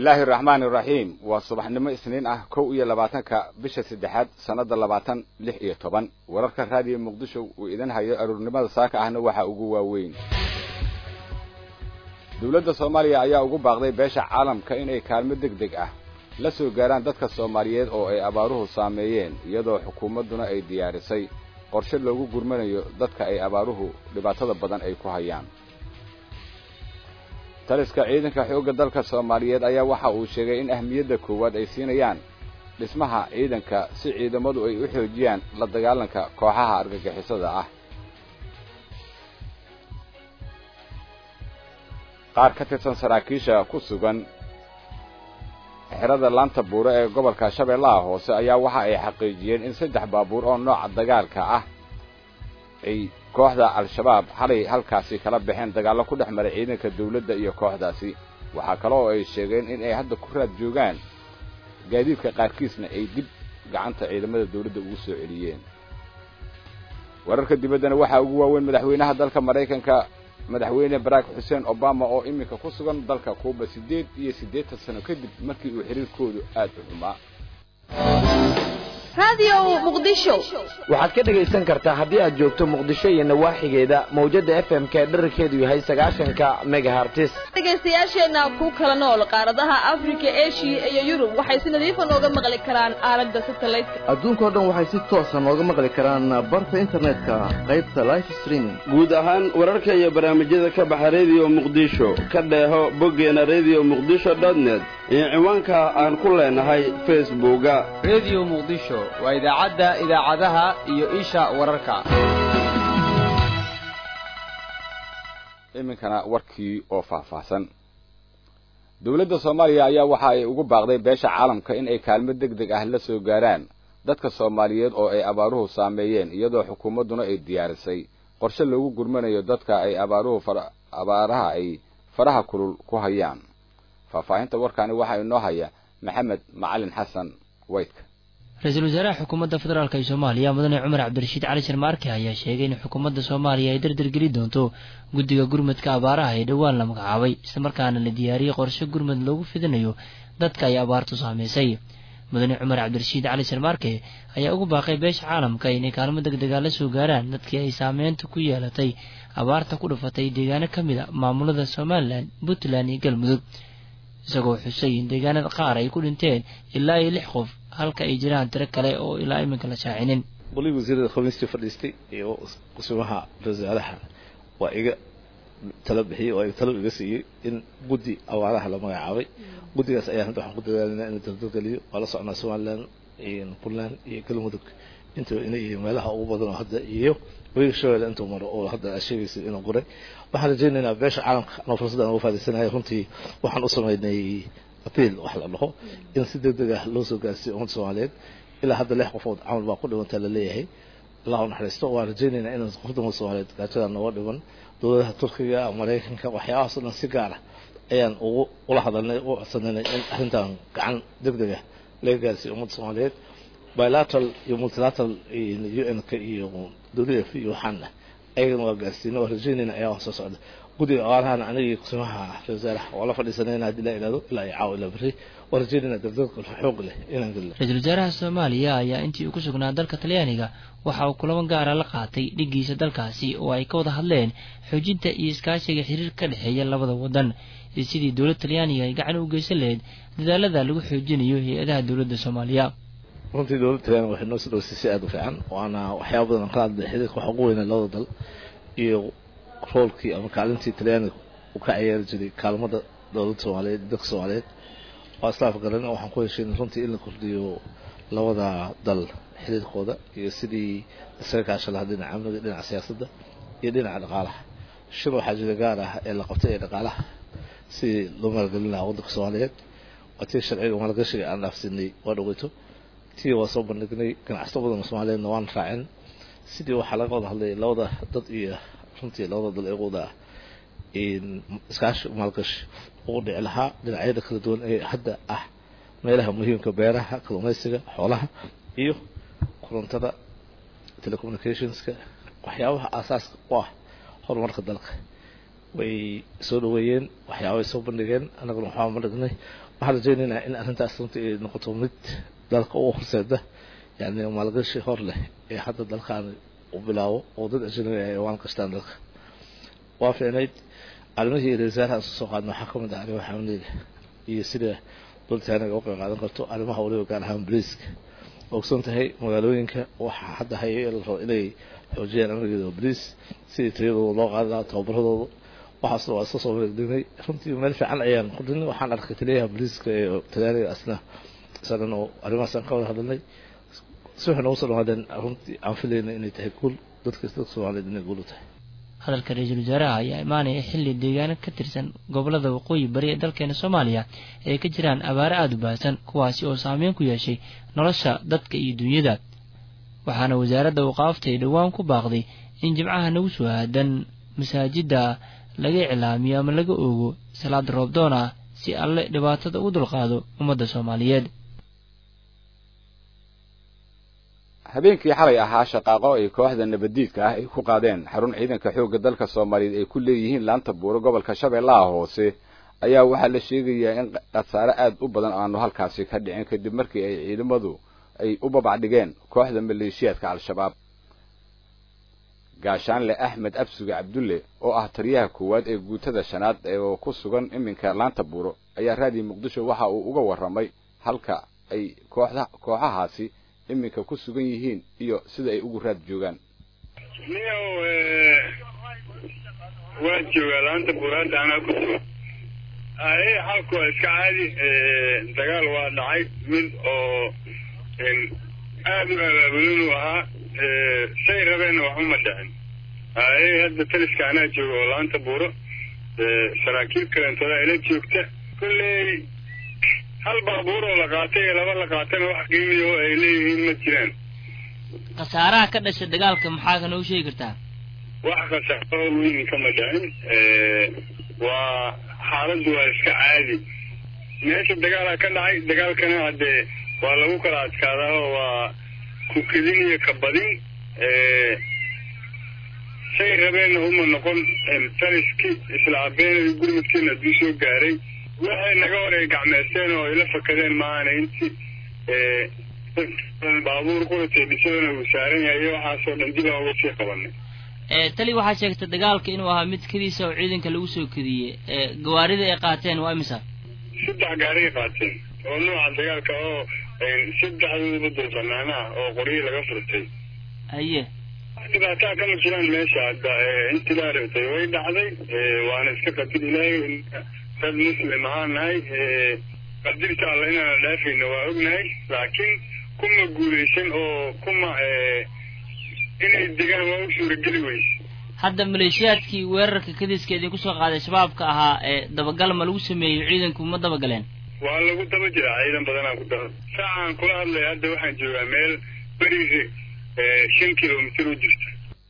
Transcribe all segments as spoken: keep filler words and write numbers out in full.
الله الرحمن الرحيم وصباح نما اثنين اه كو iyo labaatanka bisha saddexaad sanada labaatan lix iyo toban wararka raadiyo muqdisho oo idan hayo aruurnimada saaka ahna waxa ugu waaweyn dawladda Soomaaliya ayaa ugu baaqday beesha caalamka in ay kaalmo degdeg ah la soo gaaraan dadka Soomaaliyeed oo ay abaaruhu saameeyeen iyadoo xukuumaduna ay diyaarisay qorshe loogu gurmanayo dadka ay abaaruhu dhibaatada badan ay ku hayaan taliska ciidanka xoogga dalka Soomaaliyeed ayaa waxa uu sheegay in ahmiyadda koowaad ay siinayaan dhismaha ciidanka si ciidamadu ay u xoojiyaan la dagaalanka kooxaha argagixisada ah qaar ka tirsan saraakiisha ku sugan xerada laanta buuro ee gobolka Shabeellaha Hoose ayaa waxa ay xaqiijiyeen in saddex baabuur oo nooca dagaalka ah ay kooxda al-shabaab xalay halkaasi kala baxeen dagaalo ku dhexmaray ciidanka dawladda iyo kooxdaasi waxa kale oo ay sheegeen in ay hadda ku raad joogaan gaadiidka qaarkiisna ay dib gacanta ciidamada dawladda ugu soo celiyeen wararka dibaddana waxa ugu waaweyn madaxweynaha dalka Mareykanka madaxweyne Barack Hussein Obama oo imika ku sugan dalka Cuba sideed iyo siddeetan sano kadib markii uu xiriirkoodu aad u xumaa radio muqdisho waxaad ka dhageysan kartaa haddii aad joogto muqdisho iyo nawaaxigeeda mawjada F M ka dhererkeedu yahay sagaashan megahertz dhageystayaasheena ku kala nool qaaradaha Afrika Asia iyo Yurub waxay si nadiif ah nooga maqli karaan aalada satellite adduunka oo dhan waxay si toos ah nooga maqli karaan barta internetka qaybta live streaming guud ahaan wararka iyo barnaamijyada ka baxa radio muqdisho ka dheeho boggeena radio muqdisho dot net iyo ciwaanka aan ku leenahay Facebook-ga radio muqdisho waa idaacadda idaacadaha iyo isha wararka iminkana warkii oo faahfaahsan dawladda Soomaaliya ayaa waxa ay ugu baaqday beesha caalamka in ay kaalmo degdeg ah la soo gaaraan dadka Soomaaliyeed oo ay abaaruhu saameeyeen iyadoo xukuumaduna ay diyaarisay qorshe loogu gurmanayo dadka ay abaaruhu abaaraha ay faraha kulul ku hayaan faahfaahinta warkaani waxa inoo haya Maxamed Macalin Xasan Waytka رئيسل وزراء حكومة فدرال كي سوماليا مدن عمر عبد الرشيد علي شرماركي ayaa sheegay in xukuumadda Soomaaliya ay dardar geli doonto guddiga gurmadka abaaraha ee dhawaan la magacaabay isla markaana la diyaariyay qorshe gurmad loogu fidinayo dadka ay abaartu saameysay mudane Cumar Cabdi Rashiid Cali Sharmaarke ayaa ugu baaqay beesha caalamka inay kaalmo degdeg ah la soo gaaraan dadkii ay saameynta ku yeelatay abaarta ku dhufatay deegaano kamid ah maamulada Soomaaliland Puntland iyo Galmudug isagoo xusay in deegaanada qaar ay ku dhinteen ilaa iyo lix qof halka ay jiraan tiro kale oo ilaa iminka la shaacinin qolay wasiirada khamiistii fadhiistay iyo qismaha wasaaraha waa iga tala bixiyay oo ay talo iga siiyay in guddi awaaraha la magacaabay guddigaas ayaa hadda waxaan ku dadaalnaa in dad galiyo wala socnaa Soomaaliland iyo Puntland iyo Galmudug inta inay meelaha ugu badan oo hadda iyo wayga shaqada inta maro oo hadda sheegaysa inuu qoray waxaan rajaynaynaa beesha caalamka anoo fursaddan uga faa'iideysanahay runtii waxaan u sameynay appeal wax la dhaho in si degdeg ah loo soo gaarsiiyo ummadda Soomaaliyeed ilaa hadda lix qofood camal baa ku dhintay la leeyahay Allahu naxariisto waan rajaynaynaa in ummadda Soomaaliyeed gaajada noo dhiman dawladda Turkiga Mareykanka waxyaabo dhan si gaar ah ayaan ugu ula hadalnay oo codsanay in arrintan gacan degdeg ah laga gaarsiiyo ummadda Soomaaliyeed bilateral iyo multilateral iyo U N-ka iyo dawladda iyo waxana ayagana waa gaarsiinay oo rajaynaynaa ayaa soo socda guddiga awaaraha aniga qismaha wasaaraha wala fadhiisanayna hadii la ilaado ilaa ay caawila bari warjeedina dawladda xoog leh inaan galno Ra'iisul Wasaaraha Soomaaliya ayaa intii uu ku sugnaa dalka Talyaaniga waxa uu kulan gaar ah la qaatay dhigiisa dalkaasi oo ay ka wada hadleen xoojinta iyo iskaashiga xiriirka ka dhexeeya labada wadan iyo sidii dawladda Talyaaniga ay gacan u geysan lahayd dadaalada lagu xoojinayo hay'adaha dawladda Soomaaliya runtii dawladda Talyaaniga waxay noo soo si aad u fiican waana waxyaabo badan qaad xiriirka wax ugu weyn labada dal iyo roolkii ama kaalintii Talyaaniga uu ka ciyaari jiray kaalmada dawladda Soomaaliyeed dadka Soomaaliyeed waa islaaf garan waxaan ku heshiinay runtii in la kordhiyo labada dal xiriirkooda iyo sidii isaga kaashan lahaa dhinaca amniga dhinaca siyaasadda iyo dhinaca dhaqaalaha shir waxaa jira gaar ah ee la qabtay ee dhaqaalaha si loo maalgelin lahaa waddanka Soomaaliyeed watii sharciga maalgashiga aan dhaafsinay waa dhaweyto tii waa soo bandhignay ganacsato badan Soomaaliyeedna waan raacin sidii waxaa laga wada hadlay labada dad iyo runtii labada dal ee wada in iskaashi maalgashi ugu dhici lahaa dhinacyada kala duwan ee hadda ah meelaha muhiimka beeraha kalluumaysiga xoolaha iyo korontada telecommunicationska waxyaabaha asaaska u ah horumarka dalka way soo dhaweeyeen waxyaabo ay soo bandhigeen anaguna waxaan bandhignay waxaan rajaynaynaa in arrintaas runtii ay noqoto mid dalka u horseeda yani maalgashi hor leh ee hadda dalkaan u bilaabo oo dad ajnabi ay waan kastaan dalka waa fiicnayd arrimihii rasaaraha soo qaadna waxaa ka mid ah arrimaha xamniga iyo sida dultaanaga uga qaadan karto arrimaha waliba gaar ahaan boliiska ogsoon tahay magaalooyinka waxaa hadda hayay la rabo inay xoojiyaan amnigeeda boliis sidii tayadooda loo qaadi lahaa tababaradooda waxaas waa iska soo wareegdinay runtii meel fiican ayaan ku dhignay waxaan arkay taliyaha boliiska ee talaaniga asna isagan oo arrimahaasaan ka wada hadalnay si waxay noogu soo dhawaadeen runtii aan filaynay inay tahay guul dadka dadka soomaaliyeed inay guul u tahay hadalka ra-iisul wasaaraha ayaa imaanaya xilli deegaano ka tirsan gobolada waqooyi bari ee dalkeena soomaaliya ay ka jiraan abaaro aada u baahsan kuwaasi oo saameyn ku yeeshay nolosha dadka iyo dunyada waxaana wasaaradda waqaafta ay dhowaan ku baaqday in jimcaha nagu soo aadan masaajidda laga iclaamiyo ama laga oogo salaad roobdoon ah si alle dhibaatada ugu dulqaado ummadda soomaaliyeed habeenkii xalay ahaa shaqaaqo ay kooxda nabadiidka ah ay ku qaadeen xarun ciidanka xoogga dalka Soomaaliyeed ay ku leeyihiin laanta buuro gobolka Shabeellaha Hoose ayaa waxaa la sheegayaa in khasaare aad u badan aanu halkaasi ka dhicin kadib markii ay ciidamadu ay u babacdhigeen kooxda maleeshiyaadka al-shabaab gaashaanle Axmed Absuga Cabdulle oo ah taliyaha koowaad ee guutada shanaad ee ku sugan iminka laanta buuro ayaa raadiyo Muqdisho waxa uu uga waramay halka ay kooxda kooxahaasi iminka ku sugan yihiin iyo sida ay ugu raad joogaan niyo ee waa joogaan laanta buuraanta ana ku sugan ay halku iska caadi ee dagaal waa dhacay mid oo in aad u abaabulin waxa ee shay rabeen wax uma dhicin ay hadda taliska ana joogo laanta buuro ee saraakiil kale inta ay la joogta kulley hal baabuur oo la qaatay laba la qaatana wax qiimiyo ay leeyihiin ma jiraan khasaaraha ka dhashay dagaalka maxaa ka noo sheegi kartaa wax khasaaro weyn kama dhicin ee waa xaaladdu waa iska caadi meesha dagaal ka dhacay dagaalkana hadde waa lagu kala adkaadaa waa ku kadin iyo ka badin ee shay rabeen uma noqon taliski isla abeen gurmadkeena dib soo gaaray waxay naga horay gacmeysteen oo ila fakadeen maana intii ee baabuur qurtay dhisana uu saaran yahay waxa soo dhan dib uga sii qabanay ee tali waxa sheegtay dagaalka inuu ahaa mid kaliisa oo ciidanka lagu soo kadiyay ee gawaarida ay qaateen waa imisa saddex gaari qaateen oo nooca dagaalka oo saddexdooda dulsanaana oo qori laga furtay haye dhibaatada kama jiraan meesha hadda intii la rabtay way dhacday waana iska qadin ilaahay dad muslim ahaanahay qadirta alla inaan dhaafayno waa ognahay laakiin kuma guulaysan oo kuma inay degaan waa u suurageli weyse hadda maleeshiyaadkii weerarka kadiskeedii kusoo qaaday shabaabka ahaa ee dabagal ma lagu sameeyey ciidanku ma dabagaleen waa lagu daba jiraa ciidan badanaa ku daba saacaan kula hadlay hadda waxaan joogaa meel beriisi shan kilomitir u jirta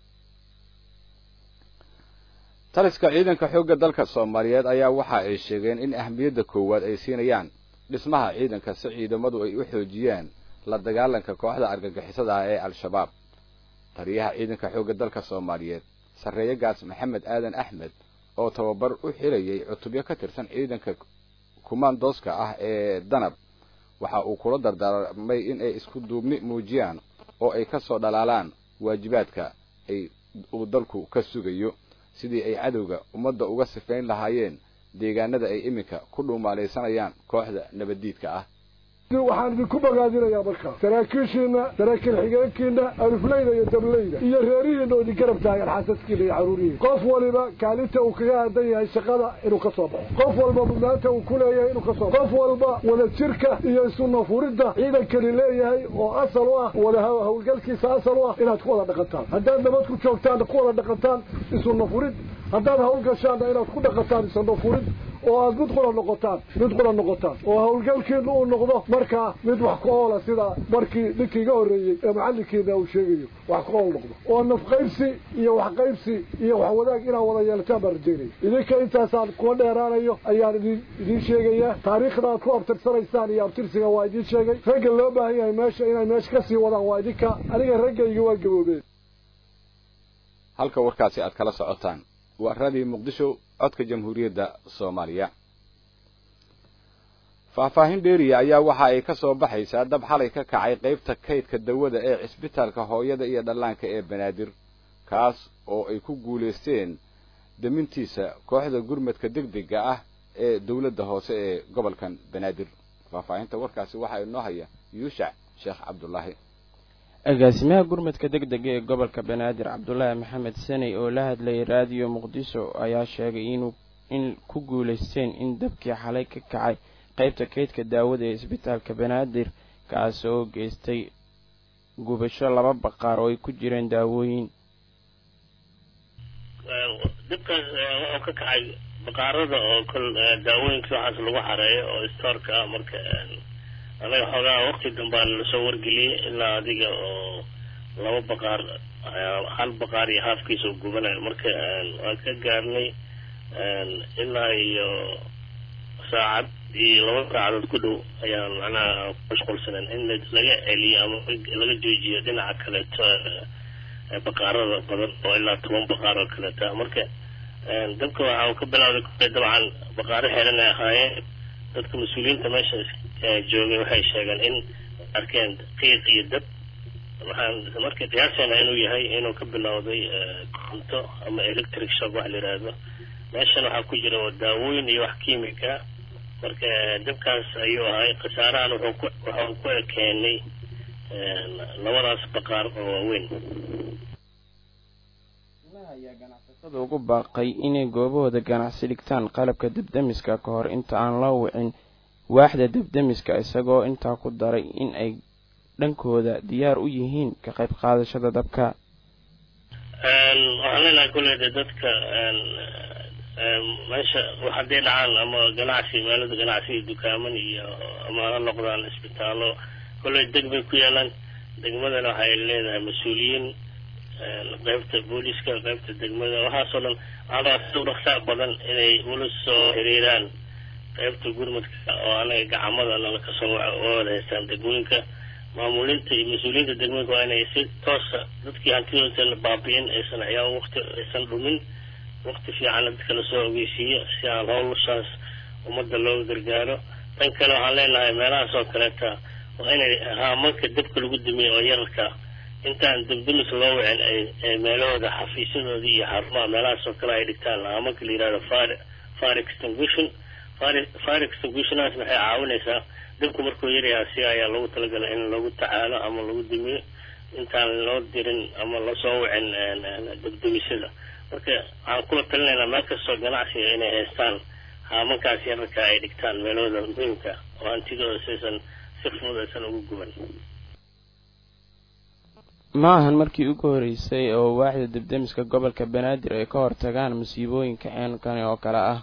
taliska ciidanka xoogga dalka Soomaaliyeed ayaa waxa ay sheegeen in ahmiyadda koowaad ay siinayaan dhismaha ciidanka si ciidamadu ay u xoojiyaan la dagaalanka kooxda argagixisada ah ee al-shabaab taliyaha ciidanka xoogga dalka Soomaaliyeed sareeyo gaas Maxamed Aadan Axmed oo tababar u xirayay cutubyo ka tirsan ciidanka kumandoska ah ee danab waxa uu kula dardaarmay in ay isku duubni muujiyaan oo ay ka soo dhalaalaan waajibaadka ay uu dalku ka sugayo sidii ay cadowga ummadda uga sifayn lahaayeen deegaanada ay iminka ku dhuumaalaysanayaan kooxda nabadiidka ah waxaan idinku bogaadinayaa markaa saraakiishiina saraakiil xigeenkiina alufleyda iyo dableyda iyo reerihiina oo idin garab taagan xaasaskiina iyo caruurihiina qof waliba kaalinta uu kaga aadan yahay shaqada inuu ka soo baxo qof walba mudnaanta uu ku leeyahay inuu ka soo baxo qof walba wada jirka iyo isu nafuridda ciidankani leeyahay oo asal u ah wada hawlgalkiisa asal u ah inaad ku wada dhaqantaan haddaad nabad ku joogtaan ku wada dhaqantaan isu nafurid haddaad hawlgashaanna inaad ku dhaqantaan isu nafurid oo aad mid qura noqotaan mid qura noqotaan oo hawlgalkiina uu noqdo markaa mid wax ku oola sida markii ninkii iga horreeyey ee macallinkiina uu sheegayo wax ku ool noqdo oo nafqaybsi iyo wax qaybsi iyo wax wadaag inaad wada yeelataan baan rajaynaya idinka intaasaan kuwa dheeraanayo ayaan idin idiin sheegayaa taariikhda aad ku abtirsanaysaan iyo abtirsiga waa idiin sheegay ragga loo baahan yahay meesha inay meesha ka sii wadaan waa idinka aniga raggayga waa gaboobeen halka warkaasi aad kala socotaan waa raadiyo Muqdisho codka jamhuuriyadda Soomaaliya faahfaahin dheeriya ayaa waxa ay ka soo baxaysaa dab xalay ka kacay qaybta kaydka dawada ee cisbitaalka hooyada iyo dhallaanka ee banaadir kaas oo ay ku guulaysteen damintiisa kooxda gurmadka degdega ah ee dawladda hoose ee gobolkan banaadir faahfaahinta warkaasi waxa inoo haya yuushac sheekh cabdullaahi agaasimaha gurmadka degdega ee gobolka banaadir cabdullaahi maxamed saney oo la hadlayay raadiyo muqdisho ayaa sheegay inuu in ku guulaysteen in dabkii xalay ka kacay qaybta kaydka daawada ee isbitaalka banaadir kaas oo geystay gubasho laba baqaar oo ay ku jireen daawooyin dabkaas wuxuu ka kacay baqaarada oo kol daawooyinka waxaas lagu xareeyo oo istoorka ah marka anaga xoogaa waqti dambaan lasoo wargeliyey ilaa adiga oo laba baqaar hal baqaar iyo haafkiisa oo gubanayo marka waan ka gaarnay ilaa iyo saacad iyo laba saacadood ku dhow ayaan macnaha mashquulsaneen in laga celiyo ama laga joojiyo dhinaca kaleeto baqaarada badan oo ilaa toban baqaar oo kaleeta marka dabka waxa uu ka bilowday dabcan baqaaro xiran ay ahaayeen dadka mas-uuliyiinta meesha joogay waxay sheegeen in arkeen qiiq iyo dab waxaan marka qiyaasana inuu yahay inuu ka bilowday koronto ama electric shock wax la yiraahdo meeshan waxaa ku jira daawooyin iyo wax kiimika marka dabkaas ayuu ahay khasaarahan wuxuu ku wuxuu ku keenay labadaas baqaar oo waaweyn ayaa ganacsatada ugu baaqay inay goobahooda ganacsi dhigtaan qalabka dabdamiska ka hor inta aan loo wicin waaxda dabdamiska isagoo intaa ku daray in ay dhankooda diyaar u yihiin ka qayb qaadashada dabka waxaan leenahay kulleyda dadka meesha waxaday dhacaan ama ganacsi meelada ganacsi dukaaman iyo ama ha noqdaan isbitaallo kulley deg bay ku yaalaan degmadana waxay leedahay mas-uuliyiin qaybta booliska qaybta degmada waxaasoo dhan waxaa dhaqsaa badan inay ula soo xiriiraan qaybta gurmadka oo anaga gacamada nala kasoo wada haystaan degmooyinka maamulinta iyo mas-uuliyiinta degmooyinka waa inay si toosa dadkii hantidooda la baabi'in aysan ayaa waqti aysan dhumin waqti fiican dadka lasoo ogeysiiyo si aan howlashaas ummadda looga gargaaro tan kale waxaan leenahay meelahaas oo kaleeta waa inay haamanka dabka lagu dumiyo oo yararka intaan dabdamis loo wicin ay meelahooda xafiisyadooda iyo xarumaha meelahaas oo kale ay dhigtaan haamanka la yidhahdo fire fire extinguishing fire fire extinguishinaas waxay caawinaysaa dabku markuu yaryahaa si ayaa loogu talagalay in lagu tacaalo ama lagu dumiyo intaan loo dirin ama lasoo wicin dabdamisyada marka waxaan kula talinaynaa meel kastoo ganacsiga inay haystaan haamankaas yararka ay dhigtaan meelahooda muhiimka oo hantidooda saysan si fudud aysan ugu guban ma ahan markii ugu horeysay oo waaxda dabdamiska gobolka banaadir ay ka hortagaan masiibooyinka ceenkani oo kale ah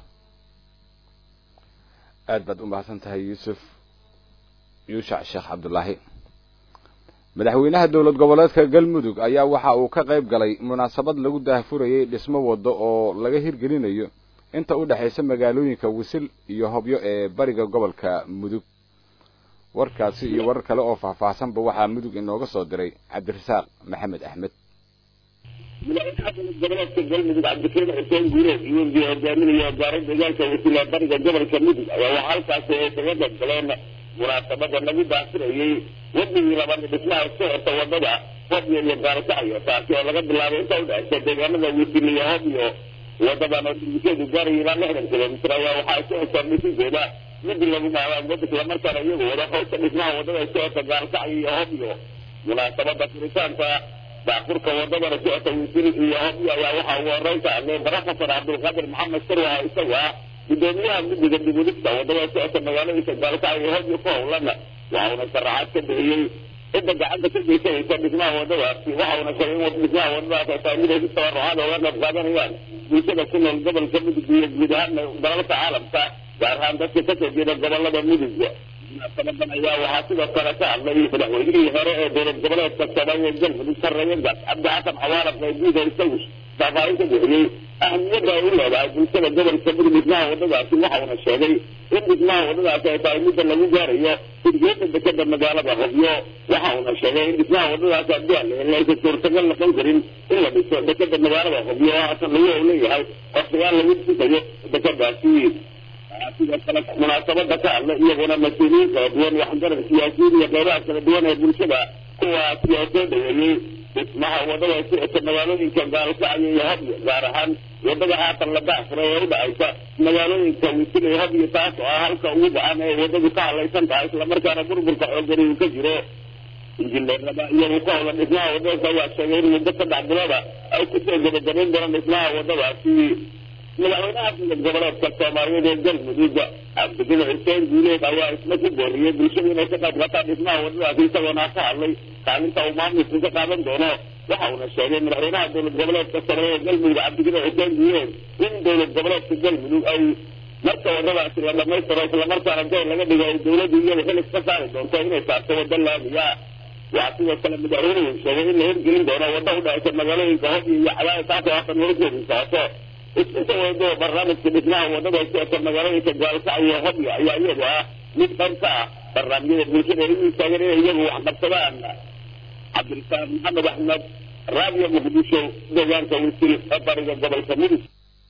aad baad u mahadsan tahay yuusuf yuushac sheekh cabdullaahi madaxweynaha dowlad goboleedka galmudug ayaa waxa uu ka qayb galay munaasabad lagu daahfurayay dhismo waddo oo laga hirgelinayo inta u dhaxaysa magaalooyinka wisil iyo hobyo ee bariga gobolka mudug warkaasi iyo warar kale oo faahfaahsanba waxaa mudug inooga soo diray cabdirasaaq maxamed axmed madaxweynaha gobolka galmudug cabdikariim xuseen guure iyo wafdi hogaaminaya wasaaradda deegaanka wasila bariga gobolka mudug ayaa waxaa halkaasi ay kaga qayb galeen munaasabada lagu daafurayay wadigii labaad dhismaha socota wadada hobyo iyo gaarkacyo taasi oo laga bilaabay inta u dhexaysa deegaanada wisil iyo hobyo wadadan oo dhismaheedu gaaraya ilaa lixdan kilomitir ayaa waxaa socota dhisideeda mid lagu maamulay islamarkaana iyagu wada howsha dhismaha wadada socota gaarkacyo iyo hobyo munaasabada furitaanka daafurka wadadana socota wisil iyo hobyo ayaa waxaa ugu horeyn ka hadlay barofesor cabdulqaadir maxamed sarwaha isagu ah gudoomiyaha guddiga dibudhista wadada socota magaalooyinka gaarkacyo iyo hobyo ku howlana waxauna sharaxaad ka bixiyey cidda gacanta ka geysanaysa dhismaha wadadaasi waxauna sheegay in dhismaha wadadaas ay tahay mid ay si tabarucaad ooga qayb qaadanayaan bulshada ku nool gobolka mudug iyo guud ahaan dalalka caalamka gaar ahaan dadka ka soo jeeda gobolada mudug munaasabadan ayaa waxaa sidoo kale ka hadlay madaxweynihii hore ee dowlad goboleedka soomaaliya galmudug sarreeyangaas cabdi xasan xawaara qaybiida isagu faahfaahin ka bixiyey ahmiyadda ay u leedahay bulshada gobolka mudug dhismaha wadadaasi waxauna sheegay in dhismaha wadadaasi ay tahay midda lagu gaarayo hirgeeda dekeda magaalada hobyo waxauna sheegay in dhismaha wadadaasi haddii aan la helin aysan suurtagal noqon karin in la dhiso dekeda magaalada hobyo oo haatan lagu leeyahay qorshayaal lagu dhisayo dekedaasi sidoo kale munaasabada ka hadla iyaguna mas-uuliyiin kala duwan waxgarad siyaasiyiin iyo qeybaha kala duwan ee bulshada kuwaas yaa soo dhaweeyey dhismaha wadada socota magaalooyinka gaalkacyo iyo habyo gaar ahaan wadada haatan la daahfuray ee u dhacaysa magaalooyinka wisil iyo habyo taas oo ah halka ugu bacan ee wadadu ka hadlaysan tahay islamarkaana burburka xoogani uu ka jiro injineerada iyagu ka howlan dhismaha wadada waa sheegay in muddo saddex bilooda ay kusoo gabagabayn doonaan dhismaha wadadaasi madaxweynaha goboleedka soomaaliyeed ee galmudug cabdibile xuseen guuleed ayaa isna ku booriyey bulshada inay ka qayb qaataan dhismaha wadadaasi isagoona ka hadlay kaalinta uu maamulku ka qaadan doono waxa uuna sheegay madaxweynaha dowlad goboleedka sare ee galmudug cabdibile xuseen guuleed in dowlad goboleedka galmudug ay marka wadadaasi la dhamaystiro islamarkaana door laga dhigo ay dowladdu iyada xilis ka saari doonto inay saarto wadda laamiya waxaa sidoo kale madaxweynuhu sheegay in la hirgelin doono wadda u dhexaysa magaalooyinka hobyo iyo cadaaya taasoo haatan warajeedin socoto inta wado barnaamijka dhismaha wadada socota magaalooyinka gaalkacyo iyo hobyo ayaa iyadu ah mid dhanka ah barnaamijyada bulshada ay u taagan inay iyagu waxqabsadaan cabdirasaaq maxamed axmed raadiyo muqdisho deegaanka wisil ee bariga gobolka mudug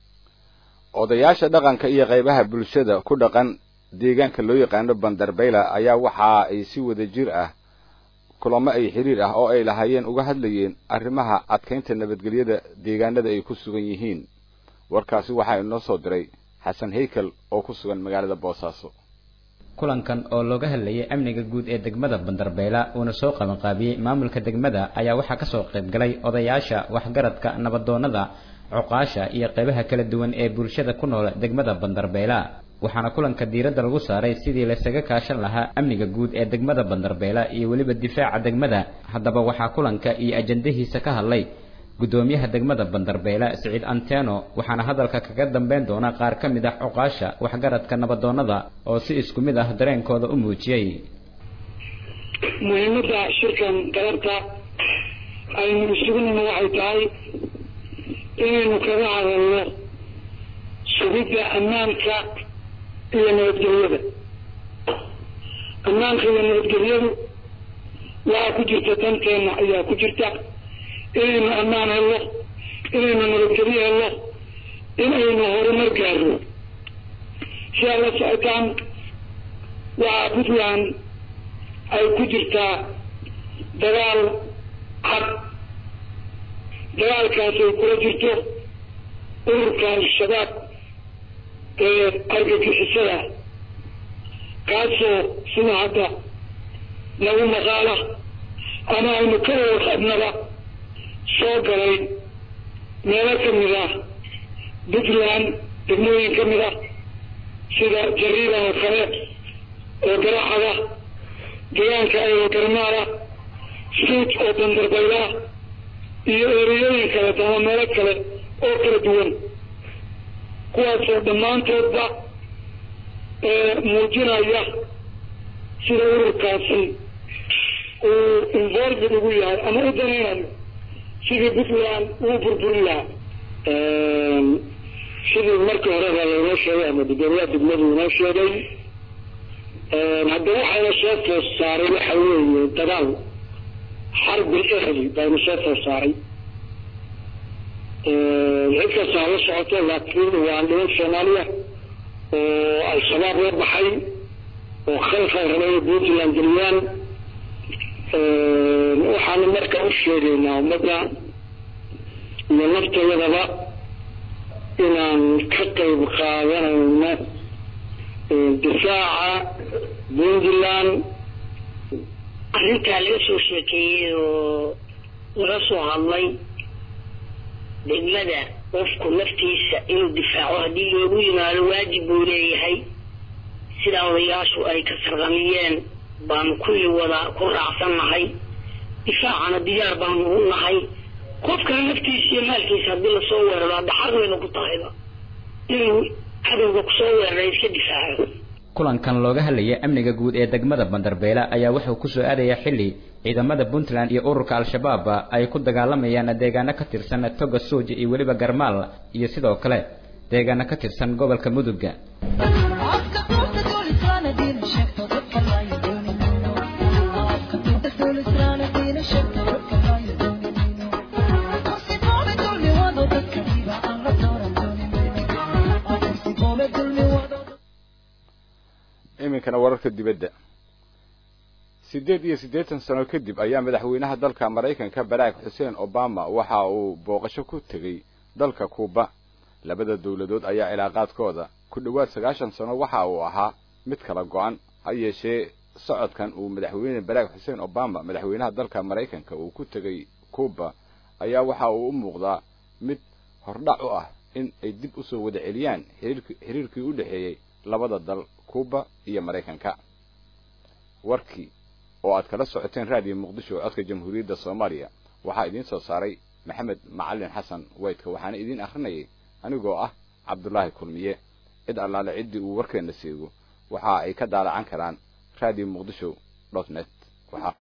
odayaasha dhaqanka iyo qaybaha bulshada ku dhaqan deegaanka loo yaqaano bandarbayla ayaa waxa ay si wada jir ah kulamo ay xiriir ah oo ay lahaayeen uga hadlayeen arrimaha adkaynta nabadgelyada deegaanada ay ku sugan yihiin warkaasi waxaa inoo soo diray xasan heykal oo ku sugan magaalada boosaaso kulankan oo looga hadlayay amniga guud ee degmada bandarbayla uuna soo qaban qaabiyey maamulka degmada ayaa waxaa ka soo qayb galay odayaasha waxgaradka nabadoonnada cuqaasha iyo qaybaha kala duwan ee bulshada ku nool degmada bandarbayla waxaana kulanka diiradda lagu saaray sidii laysaga kaashan lahaa amniga guud ee degmada bandarbayla iyo weliba difaaca degmada haddaba waxaa kulanka iyo ajandahiisa ka hadlay gudoomiyaha degmada bandarbayla Siciid Anteno waxaana hadalka kaga dambeyn doona qaar ka mid ah cuqaasha waxgaradka nabadoonnada oo si isku mid ah dareenkooda u muujiyay muhiimadda shirkan galabta aynu isugu nimid waxay tahay inaynu kaga hadalno sugidda ammaanka iyo nabadgelyada ammaanka iyo nabadgelyadu waxaa ku jirta danteena ayaa ku jirta inaynu ammaan helno inaynu nabadgelyo helno inaynu horumar gaarno si aad la socotaan waxaa puntland ay ku jirtaa dagaal cad dagaalkaas ay kula jirto ururka al-shabaab ee argagixisada kaasoo sida hadda nagu maqaala ama aynu ka warqabnaba soo galay meelo ka mid ah puntland degmooyin ka mid ah sida jariiba oo kale oo garaxada deegaanka ayoo garmaala suud oo bandarbayla iyo ereyooyin kale ama meelo kale oo kala duwan kuwaasoo dhammaantoodba muujinaya sida ururkaasi uu involved ugu yahay ama u danaynayo sidii puntland uu burburin lahaa sidii markii horeba laynoo sheegay ama gudoomiyaha degmadu inoo sheegay hadda waxayna soo foos saaray waxa weeye dagaal xarbi ehli bayna soo foos saaray cid kasta hala socoto laakiin waa niman soomaaliya oo al-shabaab la baxay oo khalkhal raba inay puntland geliyaan waxaanu marka u sheegaynaa ummadda iyo naftayadaba inaan ka qayb qaadanayno difaaca puntland arrintaa laga soo sheekeeyey oo laga soo hadlay degmada qofku naftiisa inuu difaaco haddii loogu yimaado waajib buu leeyahay sidaa odayaashu ay ka sarqamiyeen baanu kulli wada ku raacsannahay difaacana diyaar baanu u nahay qofkana naftiisa iyo maalkiisa haddii lasoo weeraro hadda xaqbayna ku tahayba inuu cadowga kusoo weeraray iska difaaco kulankan looga hadlayay amniga guud ee degmada bandarbayla ayaa wuxuu ku soo aadaya xilli ciidamada puntland iyo ururka al-shabaab ay ku dagaalamayaan deegaano ka tirsan toga sooji iyo weliba garmaal iyo sidoo kale deegaano ka tirsan gobolka mudugga iminkana wararka dibadda sideed iyo siddeetan sano kadib ayaa madaxweynaha dalka maraykanka barack xuseen obama waxa uu booqasho ku tegey dalka kuuba labada dawladood ayaa cilaaqaadkooda ku dhowaad sagaashan sano waxa uu ahaa mid kala go-an ha yeeshee socodkan uu madaxweyne barack xuseen obama madaxweynaha dalka maraykanka uu ku tegey kuuba ayaa waxa uu u muuqdaa mid hordhac u ah in ay dib u soo wada celiyaan xiriirkii u dhexeeyey labada dal kuuba iyo maraykanka warkii oo aad kala socoteen raadiyo muqdisho codka jamhuuriyadda soomaaliya waxaa idiin soo saaray maxamed macalin xasan weydka waxaana idiin akrinayay anigoo ah cabdullaahi kulmiye cid allaale ciddii uu warkeenna seego waxa ay ka daalacan karaan radio muqdisho dot net